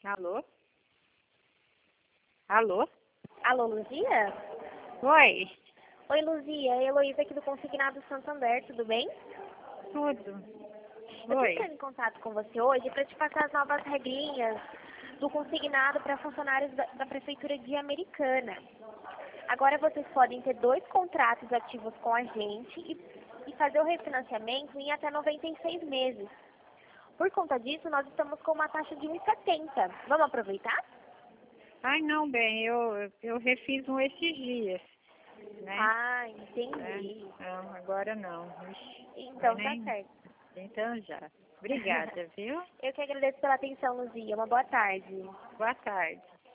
Alô? Alô? Alô, Luzia? Oi, Oi, Luzia. É a Heloísa aqui do Consignado Santander, tudo bem? tudo. Eu tô Oi. entrando em contato com você hoje para te passar as novas regrinhas do consignado para funcionários da Prefeitura de Americana. Agora vocês podem ter 2 contratos ativos com a gente e fazer o refinanciamento em até 96 meses. Por conta disso, nós estamos com uma taxa de 1,70. Vamos aproveitar? Ai, não, bem, eu refiz um esses dias, né? Ah, entendi. Não, agora não. Ixi, Então tá nem... certo. Então já. Obrigada, viu? Eu que agradeço pela atenção, Luzia. Uma boa tarde. Boa tarde.